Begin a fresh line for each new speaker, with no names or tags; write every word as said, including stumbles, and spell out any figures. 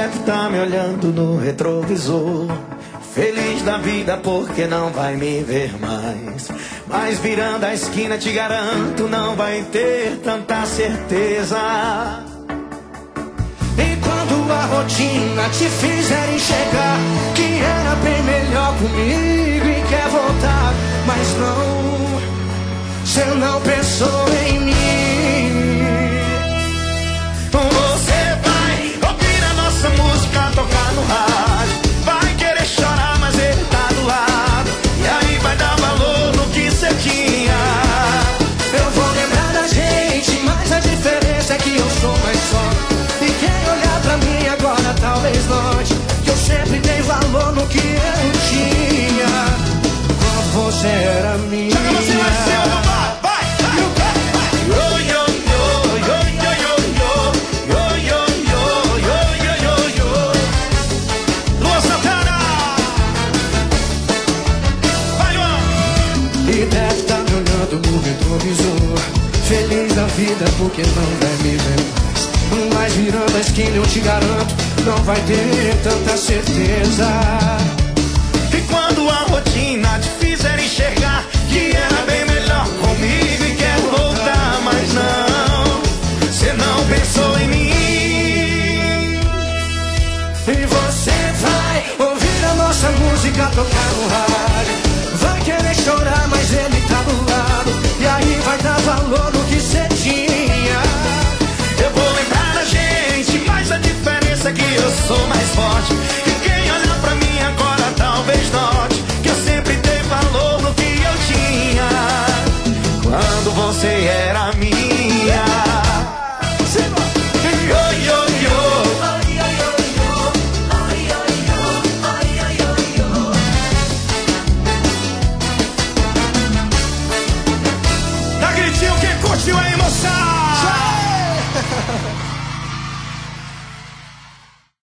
deve tá me olhando no retrovisor, feliz da vida porque não vai me ver mais. Mas virando a esquina te garanto, não vai ter tanta certeza.
E quando a rotina te fizer enxergar que era bem melhor comigo e quer voltar, mas não, você não pensou em mim.
Você vai ouvir a nossa música tocar no rádio, vai querer chorar, mas ele tá do lado, e aí vai dar valor no que você tinha.
Eu vou lembrar da gente, mas a diferença é que eu sou mais forte. E quem olhar pra mim agora talvez note que eu sempre dei valor no que eu tinha quando você era minha.
Chega você lá em cima, vai, vai, vai. Yo, yo, yo, yo, yo, yo, yo, yo, yo, yo, yo, yo, yo. Luan Santana. Vai, Luan.
E deve tá me olhando no retrovisor, feliz da vida porque não vai me ver mais. Mas virando a esquina eu te garanto, não vai ter tanta certeza.
E quando a rotina te fizer enxergar que era bem melhor comigo e quer voltar, mas não, você não pensou em mim.
E você vai ouvir a nossa música tocar no rádio, vai querer chorar, mas ele tá do lado, e aí vai dar valor no que você tinha.
Eu vou lembrar da gente, mas a diferença é que eu sou mais forte. E quem olhar pra mim agora talvez note que eu sempre dei valor no que eu tinha quando você era minha. Yo, yo, yo. Dá gritinho quem curtiu aí.